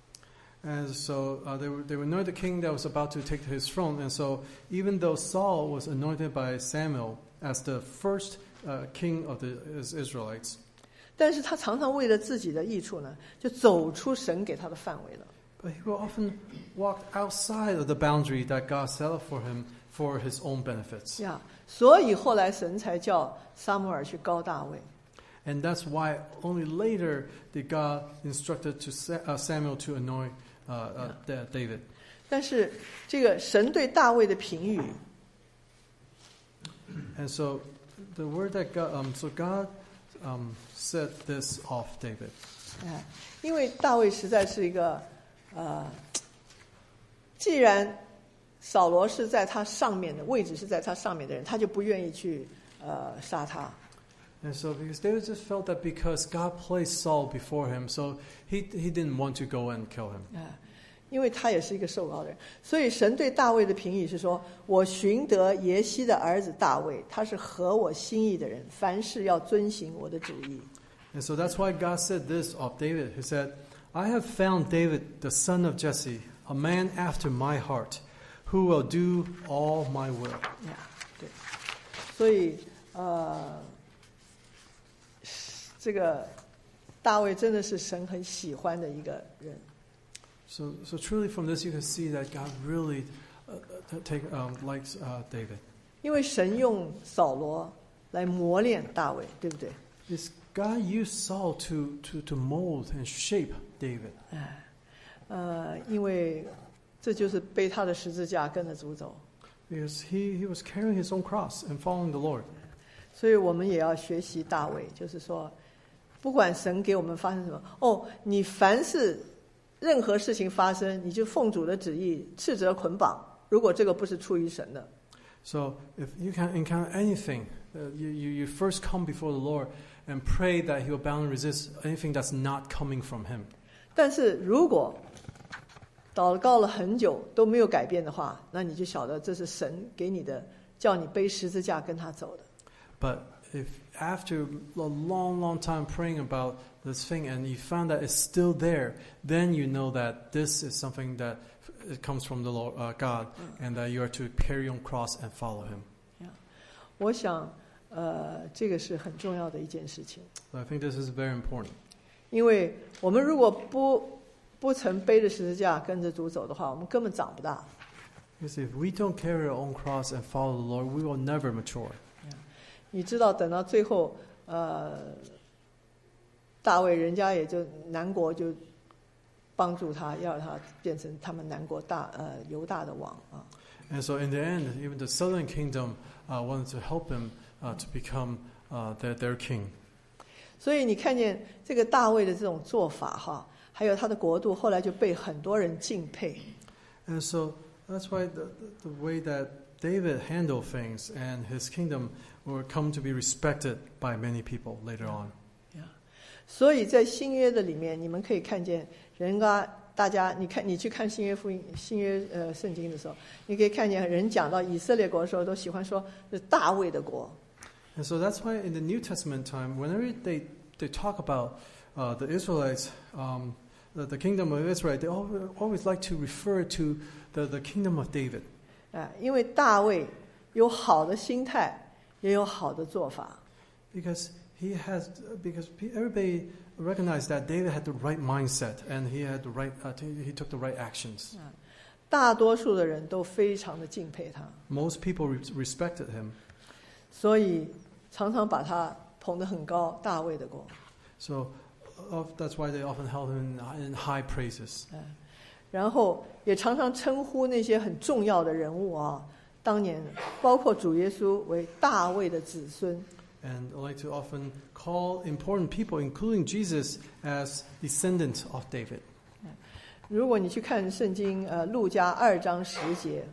And so uh, they, were, they would anoint the king that was about to take his throne. And so even though Saul was anointed by Samuel as the first uh, king of the Israelites, 但是他常常为了自己的益处呢，就走出神给他的范围了。 but he will often walk outside of the boundary that God set up for him for his own benefits. 呀，所以后来神才叫撒母耳去膏大卫。 And that's why only later did God instructed to Sa- uh, Samuel to anoint uh, uh, Da- David. 但是这个神对大卫的评语， And so the word that God, um, so God um, said this of David. 哎，因为大卫实在是一个，呃，既然扫罗是在他上面的位置是在他上面的人，他就不愿意去呃杀他。 And so because David just felt that because God placed Saul before him, so he he didn't want to go and kill him. 啊，因为他也是一个受膏的人，所以神对大卫的评语是说：“我寻得耶西的儿子大卫，他是合我心意的人，凡事要遵行我的旨意。” And so that's why God said this of David. He said, I have found David, the son of Jesse, a man after my heart, who will do all my will. 呀，对，所以呃，这个大卫真的是神很喜欢的一个人。 So, so truly from this you can see that God really uh, uh, take, um, likes uh, David. 因为神用扫罗来磨练大卫，对不对？ It's God used Saul to, to, to mold and shape David. 哎，呃，因为这就是背他的十字架跟着主走， Because he, he was carrying his own cross and following the Lord. 所以我们也要学习大卫，就是说，不管神给我们发生什么，哦，你凡是任何事情发生，你就奉主的旨意斥责捆绑。如果这个不是出于神的， So if you can encounter anything, uh, you, you, you first come before the Lord and pray that he will bound and resist anything that's not coming from him. 但是如果祷告了很久都没有改变的话，那你就晓得这是神给你的，叫你背十字架跟他走的。 But if after a long, long time praying about this thing and you found that it's still there, then you know that this is something that it comes from the Lord, uh, God, and that you are to carry your own cross and follow him. 我想，呃，这个是很重要的一件事情， So I think this is very important. 因为我们如果不不曾背着十字架跟着主走的话，我们根本长不大。 Because if we don't carry our own cross and follow the Lord, we will never mature. 你知道，等到最后，呃，大卫人家也就南国就帮助他，要他变成他们南国大呃犹大的王啊。 And so in the end, even the southern kingdom uh, wanted to help him uh, to become uh, their, their king. 所以你看见这个大卫的这种做法哈，还有他的国度，后来就被很多人敬佩。 And so that's why the, the way that David handled things and his kingdom will come to be respected by many people later on. 所以在新约的里面，你们可以看见人家大家，你看，你去看新约福音、新约呃圣经的时候，你可以看见人讲到以色列国的时候，都喜欢说是大卫的国。 And so that's why in the New Testament time, whenever they, they talk about uh, the Israelites, um, the, the kingdom of Israel, they always, always like to refer to the, the kingdom of David. 啊，因为大卫有好的心态，也有好的做法。 Because he has, because everybody recognized that David had the right mindset and he had the right, uh, he took the right actions. 啊，大多数的人都非常的敬佩他。 Most people respected him. 所以常常把他捧得很高，大卫的国。 So uh, that's why they often held him in, in high praises. 嗯，然后也常常称呼那些很重要的人物啊，当年包括主耶稣为大卫的子孙。 And I like to often call important people, including Jesus, as descendants of David. 如果你去看圣经，呃，路加二章十节。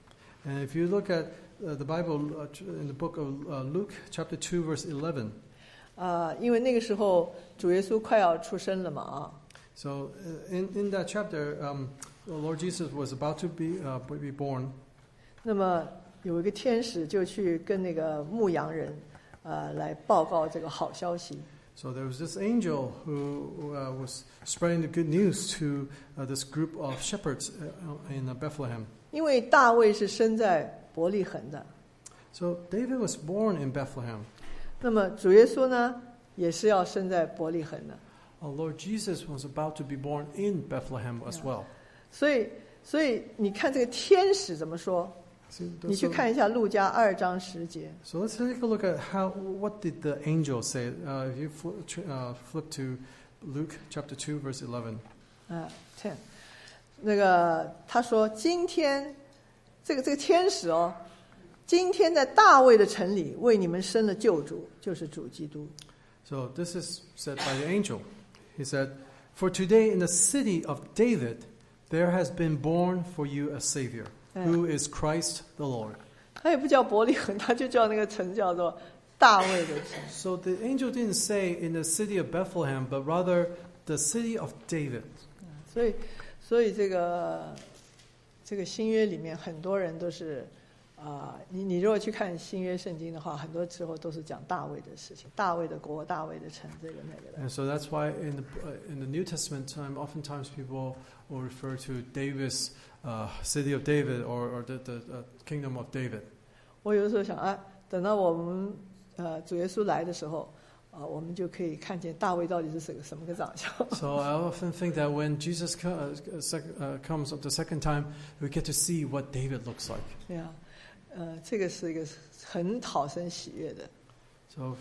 And if you look at uh, the Bible uh, in the book of uh, Luke, chapter two, verse eleven. 啊，因为那个时候主耶稣快要出生了嘛啊。 So uh, in in that chapter, um, the Lord Jesus was about to be uh, be born. 那么有一个天使就去跟那个牧羊人，呃，来报告这个好消息。 So there was this angel who uh, was spreading the good news to uh, this group of shepherds uh, in uh, Bethlehem. 因为大卫是生在伯利恒的。 So David was born in Bethlehem. 那么主耶稣呢，也是要生在伯利恒的。 Our Lord Jesus was about to be born in Bethlehem as well. 所以，所以你看这个天使怎么说？ So, 你去看一下路加二章十节。 so let's take a look at how what did the angel say. Uh, if you flip, uh, flip to Luke chapter two, verse eleven. 啊 ten， 那个他说，今天这个这个天使哦，今天在大卫的城里为你们生了救主，就是主基督。 So this is said by the angel. He said, "For today in the city of David, there has been born for you a Savior, who is Christ the Lord." 他也不叫伯利恒，他就叫那个城叫做大卫的城。 So the angel didn't say in the city of Bethlehem, but rather the city of David. 所以，所以这个这个新约里面很多人都是啊、呃，你你如果去看新约圣经的话，很多时候都是讲大卫的事情，大卫的国、大卫的城，这个那个的。 And so that's why in the uh, in the New Testament time, oftentimes people will refer to David's uh, city of David or, or the, the uh, kingdom of David. 我有的时候想啊，等到我们呃主耶稣来的时候，啊、呃，我们就可以看见大卫到底是什个什么个长相。 So I often think that when Jesus co- uh, sec- uh, comes the second time, we get to see what David looks like. 对啊，呃，这个是一个很讨神喜悦的。 So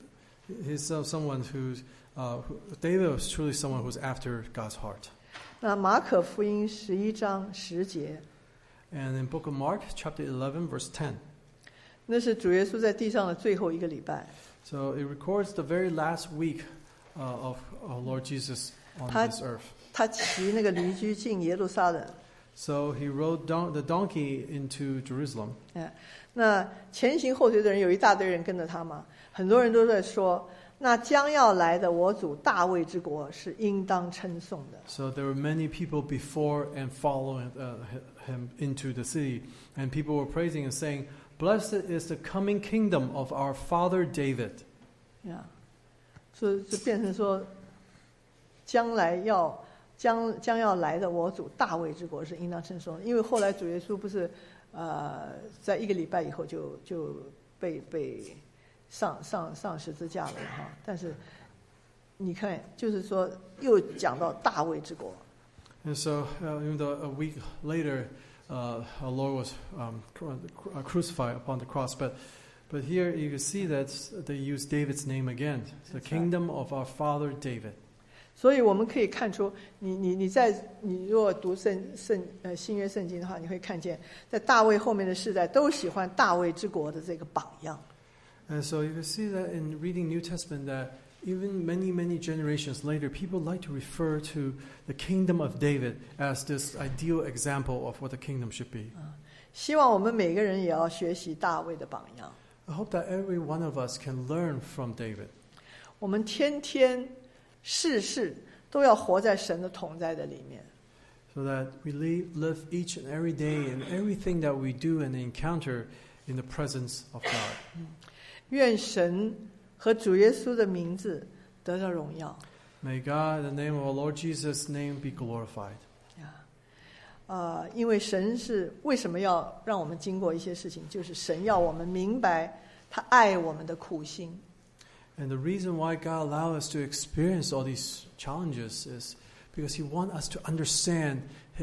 he's uh, someone who's uh, who, David was truly someone who's after God's heart. 那马可福音十一章十节， And in book of Mark, chapter eleven, verse ten. 那是主耶稣在地上的最后一个礼拜。 So it records the very last week uh, of our Lord Jesus on 他- this earth. 他骑那个驴驹进耶路撒冷。 So he rode don- the donkey into Jerusalem. 哎，那前行后随的人有一大堆人跟着他嘛，很多人都在说，那将要来的我主大卫之国是应当称颂的。 So there were many people before and following uh, him into the city. And people were praising and saying, "Blessed is the coming kingdom of our father David." 呀，所以就变成说，将来要将将要来的我主大卫之国是应当称颂的，因为后来主耶稣不是呃，在一个礼拜以后就就被被上上上十字架了嘛哈，但是你看，就是说又讲到大卫之国。 And so, uh, even though a week later, uh, our Lord was um, cru- cru- crucified upon the cross, but but here you can see that they use David's name again, the That's right. kingdom of our father David. 所以我们可以看出，你你你在你如果读圣圣呃新约圣经的话，你会看见，在大卫后面的世代都喜欢大卫之国的这个榜样。 And so you can see that in reading New Testament that even many, many generations later, people like to refer to the kingdom of David as this ideal example of what the kingdom should be. 希望我们每个人也要学习大卫的榜样。 I hope that every one of us can learn from David. 我们天天事事都要活在神的同在的里面。 so that we live, live each and every day in everything that we do and encounter in the presence of God. 愿神和主耶稣的名字得到荣耀。 May God, in the name of our Lord Jesus' name, be glorified. 啊、呃，因为神是为什么要让我们经过一些事情，就是神要我们明白他爱我们的苦心。 And the reason why God allowed us to experience all these challenges is because He wants us to understand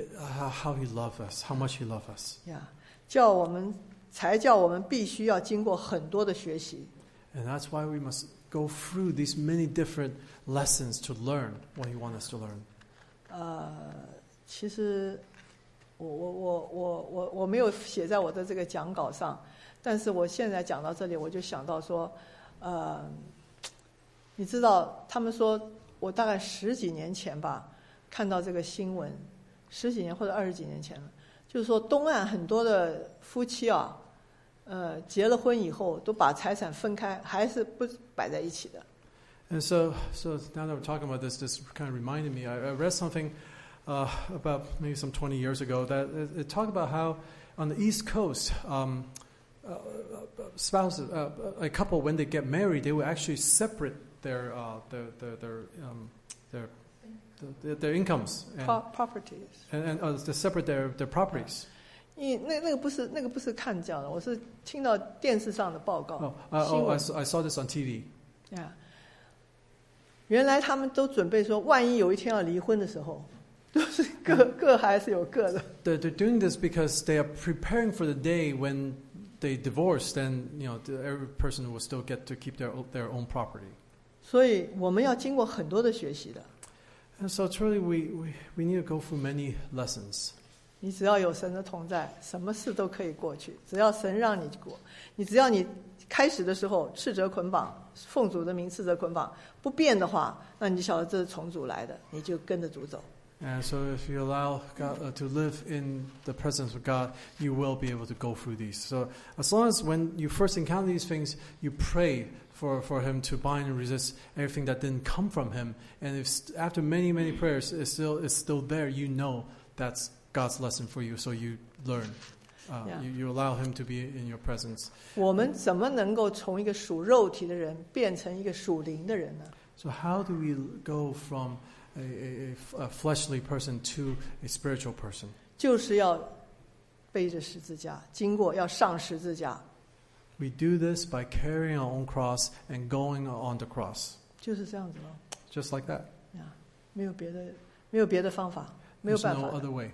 how He loves us, how much He loves us. 呀，叫我们才叫我们必须要经过很多的学习。 And that's why we must go through these many different lessons to learn what He wants us to learn. 呃，其实我我我我我我没有写在我的这个讲稿上，但是我现在讲到这里，我就想到说，呃，你知道，他们说我大概十几年前吧，看到这个新闻，十几年或者二十几年前了，就是说东岸很多的夫妻啊，呃，结了婚以后都把财产分开，还是不摆在一起的。 And so, so now that we're talking about this, this kind of reminded me. I, I read something uh, about maybe some twenty years ago that it, it talked about how on the East Coast, um, uh, spouses, uh, a couple when they get married, they will actually separate their uh, their their their, um, their, their their incomes and Pro- properties and, and uh, they separate their their properties. 因为那那个不是那个不是看讲的，我是听到电视上的报告。 Oh, uh, 新 oh 闻 I, saw, I saw this on T V. 呀，原来他们都准备说，万一有一天要离婚的时候，都是各各还是有各的。 They're, they're doing this because they are preparing for the day when they divorce. Then you know the, every person will still get to keep their their own property. 所以我们要经过很多的学习的。 And so truly, we, we, we need to go through many lessons. 你只要有神的同在，什么事都可以过去。只要神让你过，你只要你开始的时候斥责捆绑，奉主的名斥责捆绑，不变的话，那你就晓得这是从主来的，你就跟着主走。 And so if you allow God uh, to live in the presence of God, you will be able to go through these. So as long as when you first encounter these things, you pray for, for Him to bind and resist everything that didn't come from Him. And if st- after many, many prayers it's still, it's still there, you know that's God's lesson for you. So you learn. Uh, Yeah. you, you allow Him to be in your presence. 我们怎么能够从一个属肉体的人变成一个属灵的人呢？ So how do we go from a, a, a fleshly person to a spiritual person? 就是要背着十字架，经过要上十字架， We do this by carrying our own cross and going on the cross. 就是这样子咯。 Just like that. 呀，没有别的，没有别的方法，没有 There's 办 no 法的。 other way.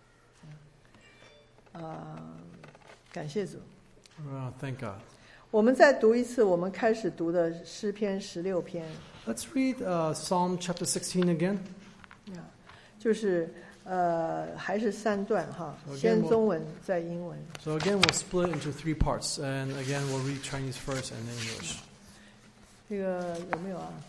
啊、感谢主。 Oh, thank God. 我们再读一次，我们开始读的诗篇十六篇， Let's read uh, Psalm chapter sixteen again. 呀，就是呃还是三段哈， Okay, 先 well- 中文再英文。 So again, we'll split into three parts. And again, we'll read Chinese first and then English. 这个有没有啊？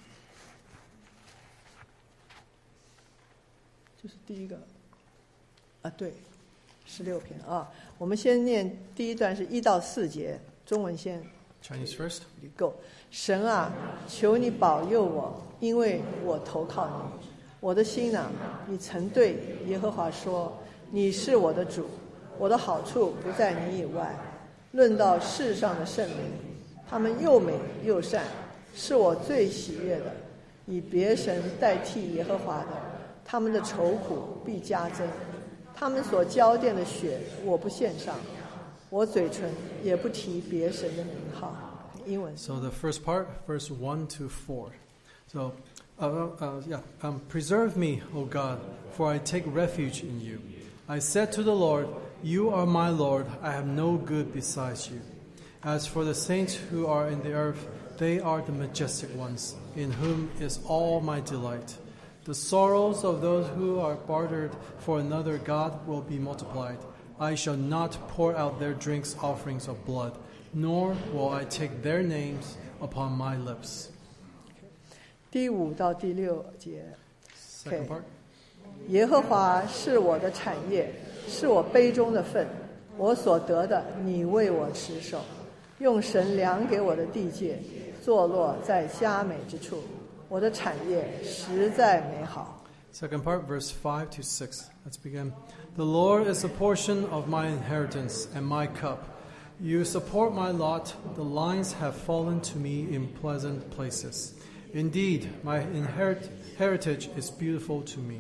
就是第一个啊，对，十六篇啊。我们先念第一段是一到四节，中文先。 Chinese first. 够。神啊，求你保佑我，因为我投靠你。我的心啊，你曾对耶和华说：“你是我的主，我的好处不在你以外。”论到世上的圣灵，他们又美又善，是我最喜悦的。以别神代替耶和华的，他们的愁苦必加增。他们所浇奠的血，我不献上。我嘴唇也不提别神的名号。英文。 So the first part, verse one to four. So, uh, uh, yeah, um, preserve me, O God, for I take refuge in you. I said to the Lord, you are my Lord, I have no good besides you. As for the saints who are in the earth, they are the majestic ones, in whom is all my delight. The sorrows of those who are bartered for another God will be multiplied. I shall not pour out their drinks offerings of blood, nor will I take their names upon my lips. 第五到第六节。 Second part. 耶和华是我的产业，是我杯中的份，我所得的，你为我持守。用神量给我的地界，坐落在佳美之处。我的产业实在美好。 Second part, verse five to six. Let's begin. The Lord is a portion of my inheritance and my cup. You support my lot. The lines have fallen to me in pleasant places. Indeed, my inherit- heritage is beautiful to me.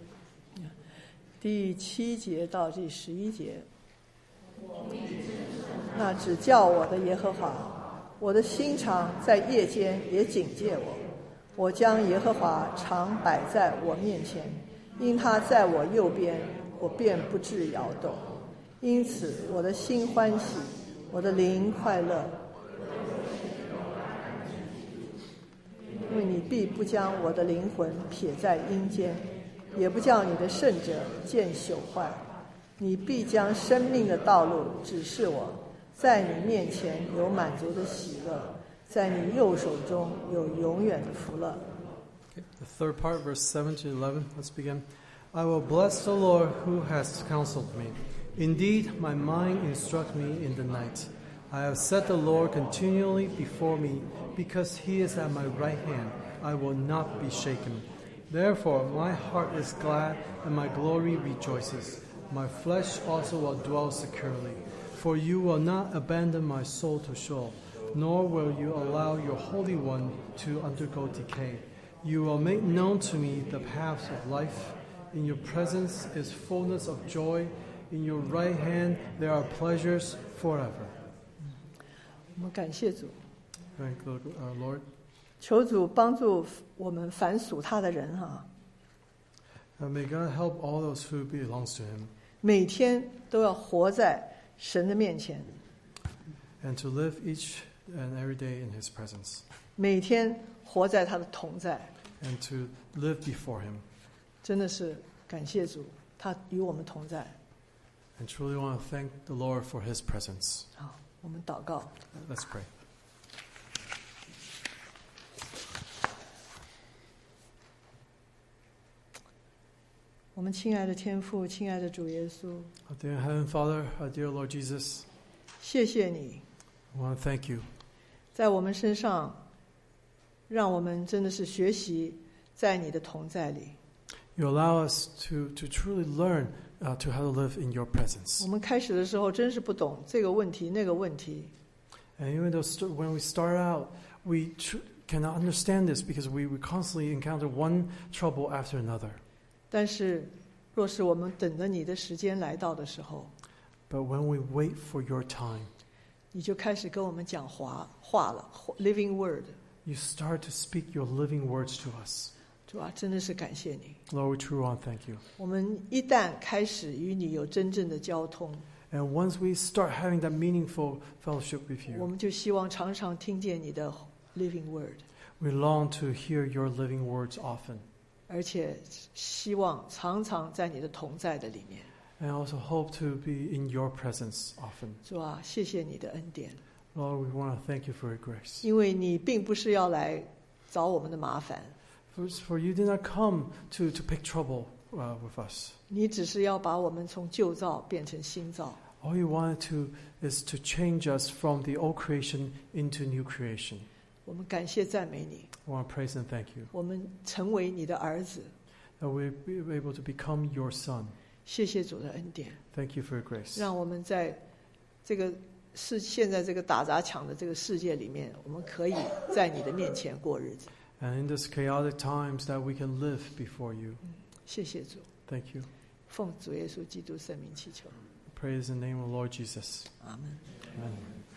第七节到第十一节，那只叫我的耶和华，我的心肠在夜间也警戒我。我将耶和华常摆在我面前，因他在我右边，我便不致摇动。因此，我的心欢喜，我的灵快乐，因为你必不将我的灵魂撇在阴间，也不叫你的圣者见朽坏。你必将生命的道路指示我，在你面前有满足的喜乐，在你右手中有永远的福乐。 The third part, verse seven to eleven. Let's begin. I will bless the Lord who has counseled me. Indeed, my mind instructs me in the night. I have set the Lord continually before me, because he is at my right hand. I will not be shaken. Therefore, my heart is glad and my glory rejoices. My flesh also will dwell securely. For you will not abandon my soul to Sheol, nor will you allow your Holy One to undergo decay. You will make known to me the paths of life. In your presence is fullness of joy. In your right hand there are pleasures forever. 我们感谢主， Thank the uh, Lord. 求主帮助我们凡属他的人哈、 Uh, may God help all those who belongs to Him, 每天都要活在神的面前， and to live each and every day in His presence, 每天活在他的同在， and to live before Him. 真的是感谢主，他与我们同在。 And truly want to thank the Lord for His presence. 好，我们祷告。 Let's pray. 我们亲爱的天父，亲爱的主耶稣， Our dear Heavenly Father, our dear Lord Jesus, 谢谢你 I want to thank you. 在我们身上，让我们真的是学习在你的同在里。 You allow us to, to truly learn uh, to how to live in your 我 presence. 们开始的时候真是不懂这个问题那个问题， And even though st- when we start out, we tr- cannot understand this because we, we constantly encounter one trouble after another. 但是若是我们等着你的时间来到的时候， But when we wait for your time, 你就开始跟我们讲话话了 ，living word。 you start to speak your living words to us. 主啊，真的是感谢你。 Lord, we truly want to thank you. 我们一旦开始与你有真正的交通， And once we start having that meaningful fellowship with 我 you, 们就希望常常听见你的 living word， we long to hear your living words often. 而且希望常常在你的同在的里面。 And also hope to be in your presence often. 主啊，谢谢你的恩典， Lord, we want to thank you for your grace. 因为你并不是要来找我们的麻烦， For, for you did not come to, to pick trouble uh, with us. 你只是要把我们从旧造变成新造。 All you wanted to is to change us from the old creation into new creation. 我们感谢赞美你， I want to praise and thank you 我们成为你的儿子。 that we be able to become your son. 谢谢主的恩典， Thank you for your grace. 让我们在这个世现在这个打砸抢的这个世界里面，我们可以在你的面前过日子。 And in this chaotic times that we can live before you. 谢谢主， Thank you. 奉主耶稣基督圣名祈求， Praise in the name of Lord Jesus. 阿门。 Amen.